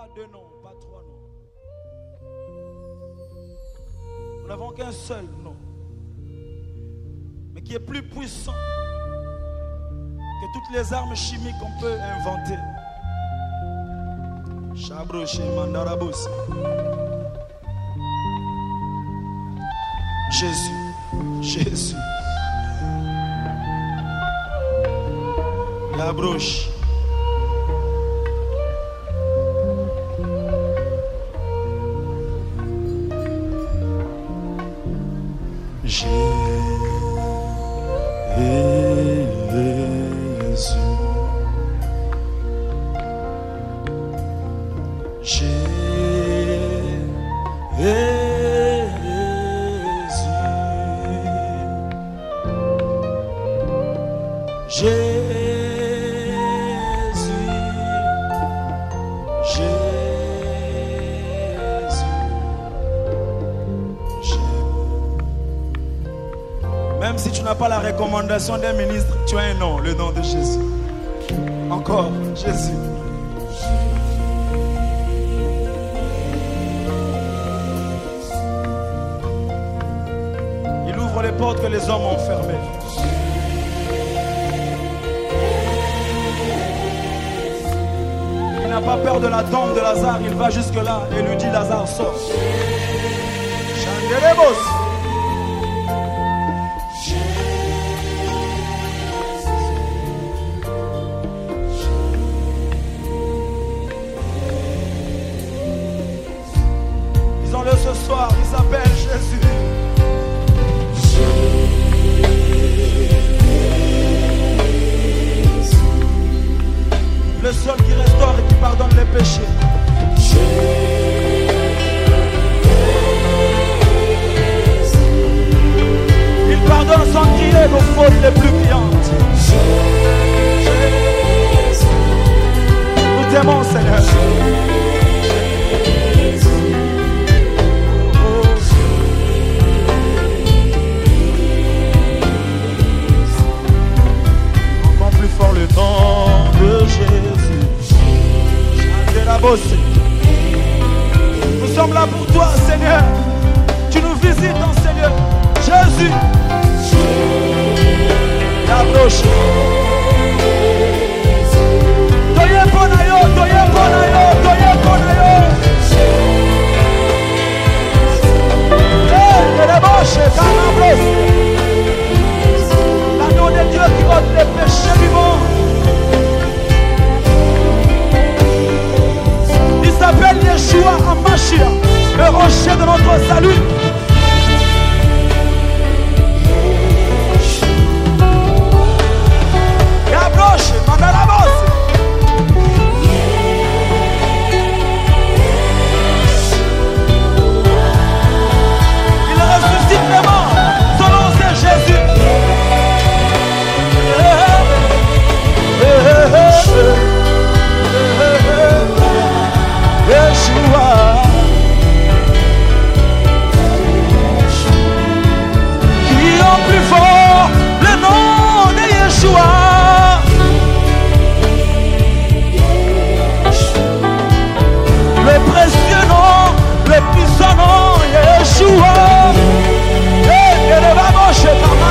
deux noms, pas trois noms. Nous n'avons qu'un seul nom, mais qui est plus puissant que toutes les armes chimiques qu'on peut inventer. Chabroché Mandarabos. Jésus, Jésus. Labroche. Même si tu n'as pas la recommandation d'un ministre, tu as un nom, le nom de Jésus. Encore, Jésus. Il ouvre les portes que les hommes ont fermées. Il n'a pas peur de la tombe de Lazare, il va jusque là et lui dit Lazare sort. Chandelebos. Disons-le ce soir, il s'appelle Jésus. Le seul qui restaure et qui pardonne les péchés. Il pardonne sans crier nos fautes les plus criantes. Nous t'aimons, Seigneur. Encore plus fort le nom de Jésus. Nous sommes là pour toi, Seigneur. Tu nous visites dans Seigneur. Jésus. Approche. Doye bonayo, doye bonayo, doye bonayo. L'agneau de Dieu qui ôte les péchés du monde. Il s'appelle Yeshua Hamashiach, le rocher de notre salut. Yabroche, Mandarabos. Il ressuscite les morts. Son nom c'est Jésus. Yeshua. Qui ont plus fort le nom de Yeshua. Le précieux nom, le puissant nom, Yeshua. Et le baboche,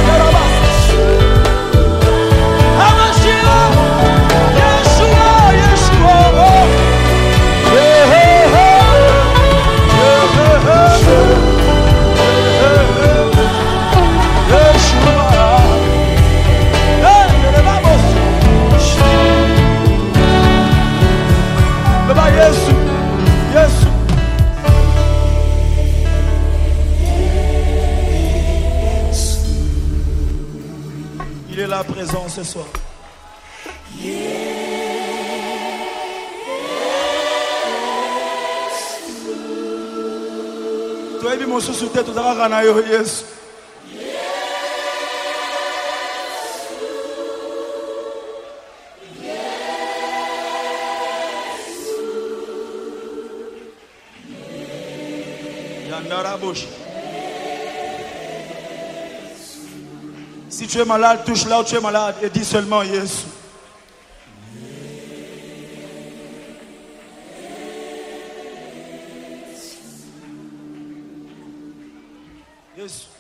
il est là présent ce soir. Toi et mon sous tête, tu as rana yo Yesu. Yandarabosh. Si tu es malade, touche là où tu es malade et dis seulement Yesu. Jésus.